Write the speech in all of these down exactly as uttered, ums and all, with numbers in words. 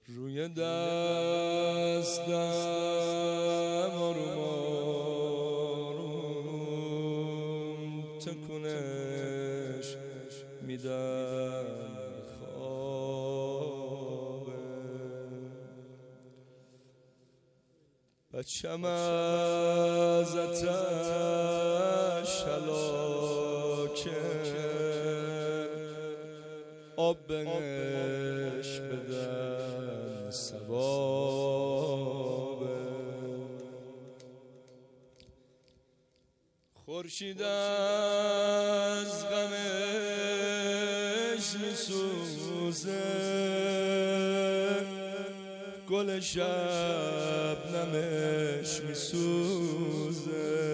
روی دستم آروم آروم تکونش میدم خوابه بچم از آتش هلاکه آب بهش بدن ثوابه خورشید از غمش میسوزه گل شبنمش میسوزه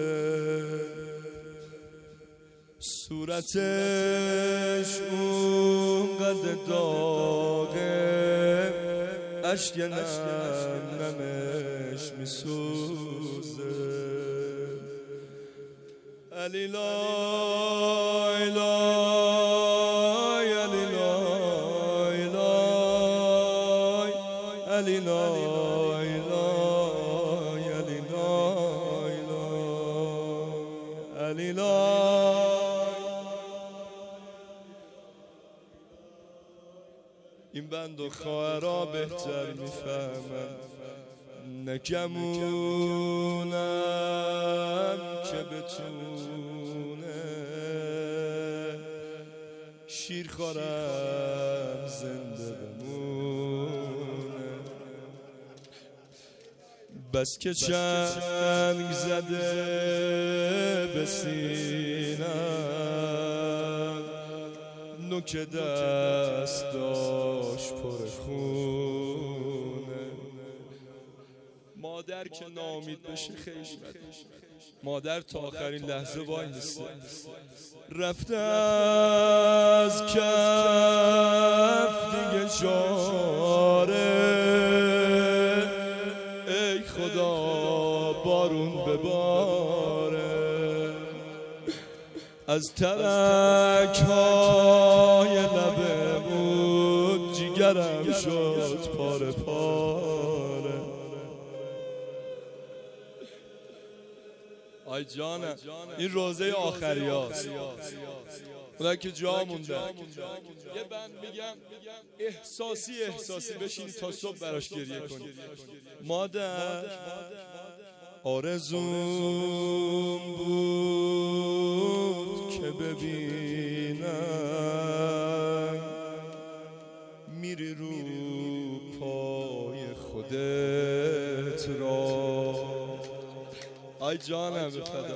صورتش اونقدر داغه اشک نم نمش میسوزه علی لای لای علی لای لای علی لای لای علی لای لای علی لای. این بند و خواهرها بهتر میفهمن نگمونم که بتونه شیر خورم زنده بمونه بس که چنگ زده به سینم نوک دستاش پر خونه مادر که ناامید بشه خیلی مادر تا آخرین لحظه وای میسته رفته از کف دیگه چاره ای خدا بارون بباره از ترک های لبه بود جیگرم شد پاره پاره آی جانم این روزه آخری هاست اونایی که جا موندن یه بند میگم احساسی احساسی بشین تا صبح براش گریه کنی مادر آرزوم بود که ببینم میری رو پای خودت را آی جانم بفدا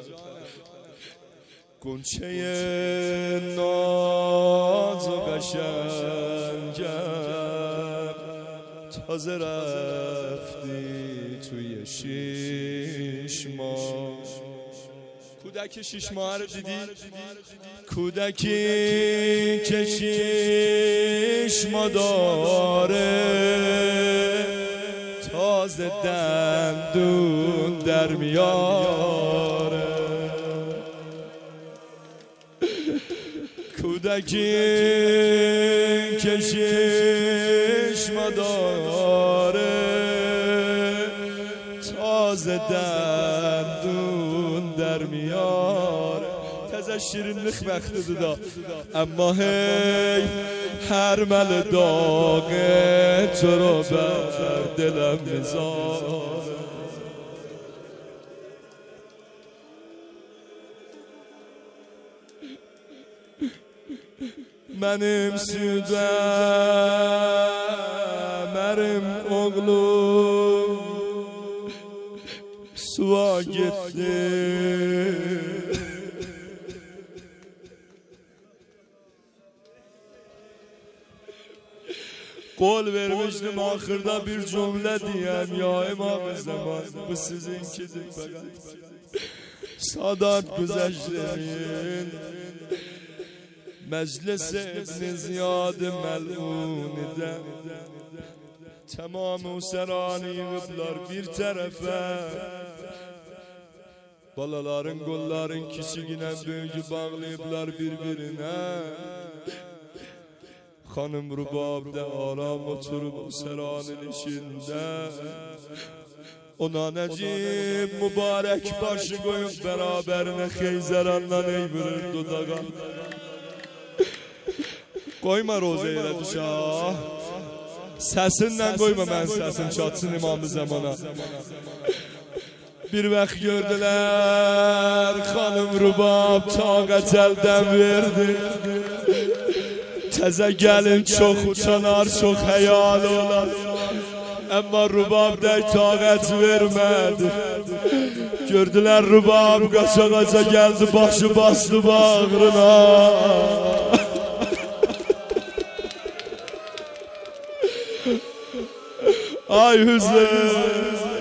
گنچه ناز و قشنگم تازه رفتی توی شیش ماه کودک شیش ماه رو دیدی؟ کودکی که شیش ماه داره تازه دندون در میاره کودکی که شیش ماه داره تازه دندون در میاره تازه شیرین نخ بخته دودا اما هی هر مل داغه تو رو بر دلم میذاره منم südem erim oğlum suya gitti قول vermiştim ahırda bir cümle diyem ya İmam-ı Zaman bu sizinkidir fakat Sadat güzeşlerin مجلس ابن زیاد ملعونیده تمام سرانی qıblar bir tərəfə balaların qolların kiçiginə böyüyü bağlayıblar bir-birinə Xanım rubabda aram oturup sıranın içinde. Ona necim mübarek başı koyup beraberine Xeyzerandan ey vurur dudağa. Koyma rozeye şah. Sesinden koyma, ben sesim çatsın imamı zamana. Bir vaxt gördüler xanım rubab taqət əldən verdi. Təzə gəlin çox uçanar, çox həyalı olar. Amma rubab da taqət vermədi. Gördülər rubab qaça qaça gəldi, başı bastı bağrına. Ay Hüseyin.